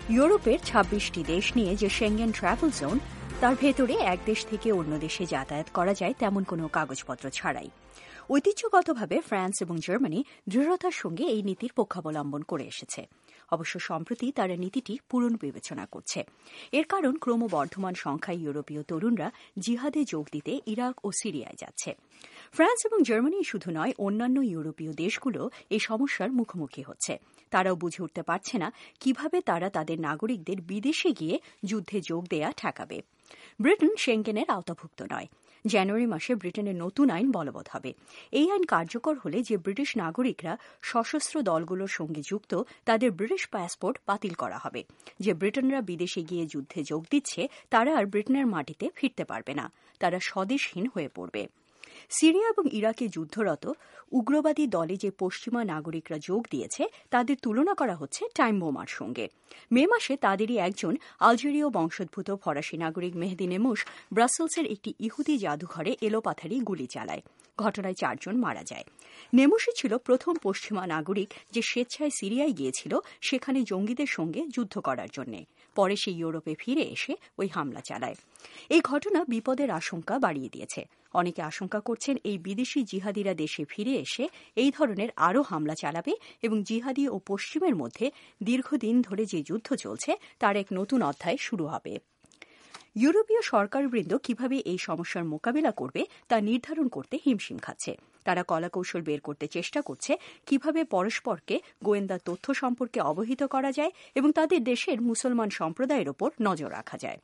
ইউরোপের ২৬টি দেশ নিয়ে যে সেঙ্গেন ট্রাভেল জোন, তার ভেতরে এক দেশ থেকে অন্য দেশে যাতায়াত করা যায় তেমন কোনো কাগজপত্র ছাড়াই। ঐতিহ্যগতভাবে ফ্রান্স এবং জার্মানি দৃঢ়তার সঙ্গে এই নীতির পক্ষাবলম্বন করে এসেছে। অবশ্য সম্প্রতি তারা নীতিটি পুনর্বিবেচনা করছে। এর কারণ ক্রমবর্ধমান সংখ্যায় ইউরোপীয় তরুণরা জিহাদে যোগ দিতে ইরাক ও সিরিয়ায় যাচ্ছে। ফ্রান্স এবং জার্মানি শুধু নয়, অন্যান্য ইউরোপীয় দেশগুলো এই সমস্যার মুখোমুখি হচ্ছে। তারাও বুঝে উঠতে পারছে না কিভাবে তারা তাদের নাগরিকদের বিদেশে গিয়ে যুদ্ধে যোগ দেয়া ঠেকাবে। ব্রিটেন সেঙ্গেনের আওতাভুক্ত নয়। জানুয়ারি মাসে ব্রিটেনের নতুন আইন বলবৎ হবে। এই আইন কার্যকর হলে যে ব্রিটিশ নাগরিকরা সশস্ত্র দলগুলোর সঙ্গে যুক্ত, তাদের ব্রিটিশ পাসপোর্ট বাতিল করা হবে। যে ব্রিটেনরা বিদেশে গিয়ে যুদ্ধে যোগ দিচ্ছে, তারা আর ব্রিটেনের মাটিতে ফিরতে পারবে না। তারা স্বদেশহীন হয়ে পড়বে। সিরিয়া এবং ইরাকে যুদ্ধরত উগ্রবাদী দলে যে পশ্চিমা নাগরিকরা যোগ দিয়েছে, তাদের তুলনা করা হচ্ছে টাইম বোমার সঙ্গে। মে মাসে তাদেরই একজন আলজেরীয় বংশোদ্ভূত ফরাসি নাগরিক মেহেদি নেমুশ ব্রাসেলসের একটি ইহুদি জাদুঘরে এলোপাথারি গুলি চালায়। ঘটনায় 4 জন মারা যায়। নেমুশই ছিল প্রথম পশ্চিমা নাগরিক যে স্বেচ্ছায় সিরিয়ায় গিয়েছিল সেখানে জঙ্গিদের সঙ্গে যুদ্ধ করার জন্য। পরে সে ইউরোপে ফিরে এসে ওই হামলা চালায়। এই ঘটনা বিপদের আশঙ্কা বাড়িয়ে দিয়েছে। অনেকে আশঙ্কা করছেন এই বিদেশি জিহাদিরা দেশে ফিরে এসে এই ধরনের আরও হামলা চালাবে এবং জিহাদি ও পশ্চিমের মধ্যে দীর্ঘদিন ধরে যে যুদ্ধ চলছে তার এক নতুন অধ্যায় শুরু হবে। ইউরোপীয় সরকারবৃন্দ কিভাবে এই সমস্যার মোকাবিলা করবে তা নির্ধারণ করতে হিমশিম খাচ্ছে। তারা কলাকৌশল বের করতে চেষ্টা করছে কিভাবে পরস্পরকে গোয়েন্দা তথ্য সম্পর্কে অবহিত করা যায় এবং তাদের দেশের মুসলমান সম্প্রদায়ের ওপর নজর রাখা যায়।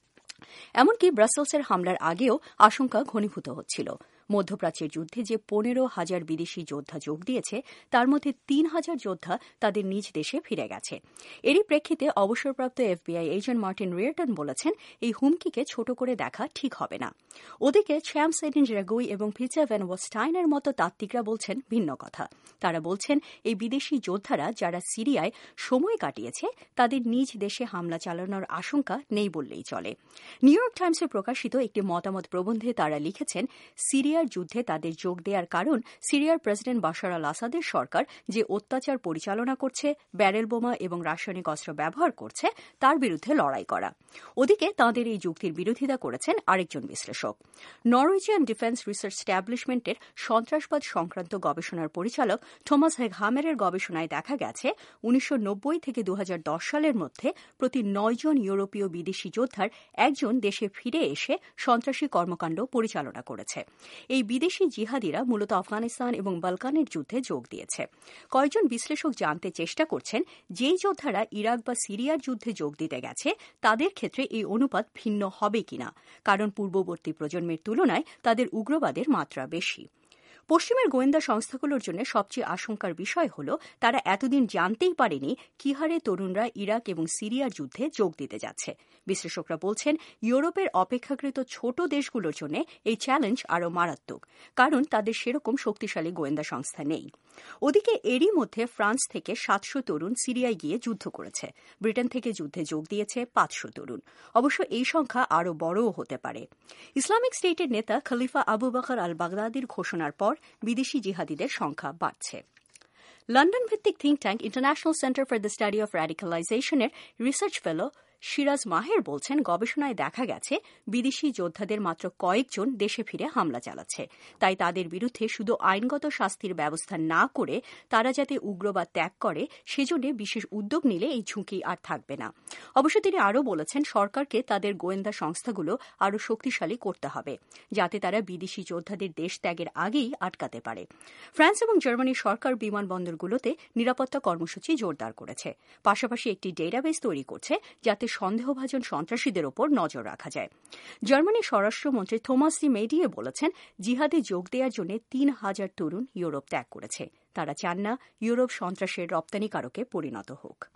এমনকি ব্রাসেলসের হামলার আগেও আশঙ্কা ঘনীভূত হচ্ছিল। মধ্যপ্রাচ্যের যুদ্ধে যে 15,000 বিদেশি যোদ্ধা যোগ দিয়েছে, তার মধ্যে 3,000 যোদ্ধা তাদের নিজ দেশে ফিরে গেছে। এরই প্রেক্ষিতে অবসরপ্রাপ্ত FBI এজেন্ট মার্টিন রিয়ারটন বলেছেন, এই হুমকিকে ছোট করে দেখা ঠিক হবে না। ওদিকে চ্যাম্পস এডিন রেগুই এবং পিটার ভ্যান ওয়াস্টাইনের মতো তাত্ত্বিকরা বলছেন ভিন্ন কথা। তারা বলছেন, এই বিদেশি যোদ্ধারা যারা সিরিয়ায় সময় কাটিয়েছে, তাদের নিজ দেশে হামলা চালানোর আশঙ্কা নেই বললেই চলে। নিউ ইয়র্ক টাইমসে প্রকাশিত একটি মতামত প্রবন্ধে তারা লিখেছেন, সিরিয়ার যুদ্ধে তাদের যোগ দেওয়ার কারণ সিরিয়ার প্রেসিডেন্ট বাশার আল আসাদের সরকার যে অত্যাচার পরিচালনা করছে, ব্যারেল বোমা এবং রাসায়নিক অস্ত্র ব্যবহার করছে, তার বিরুদ্ধে লড়াই করা। ওদিকে তাঁদের এই যুক্তির বিরোধিতা করেছেন আরেকজন বিশ্লেষক। নরওয়েজিয়ান ডিফেন্স রিসার্চ স্ট্যাবলিশমেন্টের সন্ত্রাসবাদ সংক্রান্ত গবেষণার পরিচালক থমাস হেগহামেরের গবেষণায় দেখা গেছে, 1990 থেকে 2010 সালের মধ্যে প্রতি 9 জন ইউরোপীয় বিদেশি যোদ্ধার একজন দেশে ফিরে এসে সন্ত্রাসী কর্মকাণ্ড পরিচালনা করেছে। এই বিদেশি জিহাদিরা মূলত আফগানিস্তান এবং বালকানের যুদ্ধে যোগ দিয়েছে। কয়েকজন বিশ্লেষক জানতে চেষ্টা করছেন, যেই যোদ্ধারা ইরাক বা সিরিয়ার যুদ্ধে যোগ দিতে গেছে, তাদের ক্ষেত্রে এই অনুপাত ভিন্ন হবে কিনা, কারণ পূর্ববর্তী প্রজন্মের তুলনায় তাদের উগ্রবাদের মাত্রা বেশি। পশ্চিমের গোয়েন্দা সংস্থাগুলোর জন্য সবচেয়ে আশঙ্কার বিষয় হল, তারা এতদিন জানতেই পারেনি কি হারে তরুণরা ইরাক এবং সিরিয়ার যুদ্ধে যোগ দিতে যাচ্ছে। বিশ্লেষকরা বলছেন, ইউরোপের অপেক্ষাকৃত ছোট দেশগুলোর জন্য এই চ্যালেঞ্জ আরও মারাত্মক, কারণ তাদের সেরকম শক্তিশালী গোয়েন্দা সংস্থা নেই। ওদিকে এরই মধ্যে ফ্রান্স থেকে 700 তরুণ সিরিয়ায় গিয়ে যুদ্ধ করেছে। ব্রিটেন থেকে যুদ্ধে যোগ দিয়েছে 500 তরুণ। অবশ্য এই সংখ্যা আরও বড়ও হতে পারে। ইসলামিক স্টেটের নেতা খলিফা আবু বকর আল বাগদাদির ঘোষণার পর বিদেশি জিহাদিদের সংখ্যা বাড়ছে। লন্ডন ভিত্তিক think tank international centre for the study of র্যাডিক্যালাইজেশনের রিসার্চ ফেলো সিরাজ মাহের বলছেন, গবেষণায় দেখা গেছে বিদেশি যোদ্ধাদের মাত্র কয়েকজন দেশে ফিরে হামলা চালাচ্ছে। তাই তাদের বিরুদ্ধে শুধু আইনগত শাস্তির ব্যবস্থা না করে তারা যাতে উগ্রবাদ ত্যাগ করে, সেজন্য বিশেষ উদ্যোগ নিলে এই ঝুঁকি আর থাকবে না। অবশ্য তিনি আরও বলেছেন, সরকারকে তাদের গোয়েন্দা সংস্থাগুলো আরও শক্তিশালী করতে হবে, যাতে তারা বিদেশি যোদ্ধাদের দেশ ত্যাগের আগেই আটকাতে পারে। ফ্রান্স এবং জার্মানির সরকার বিমানবন্দরগুলোতে নিরাপত্তা কর্মসূচি জোরদার করেছে। পাশাপাশি একটি ডেটাবেস তৈরি করছে, যাতে সন্দেহভাজন সন্ত্রাসীদের ওপর নজর রাখা যায়। জার্মানির স্বরাষ্ট্রমন্ত্রী থমাস ডি মেডিয়ে বলেছেন, জিহাদে যোগ দেওয়ার জন্য 3,000 তরুণ ইউরোপ ত্যাগ করেছে। তারা চান না ইউরোপ সন্ত্রাসের রপ্তানিকারকে পরিণত হোক।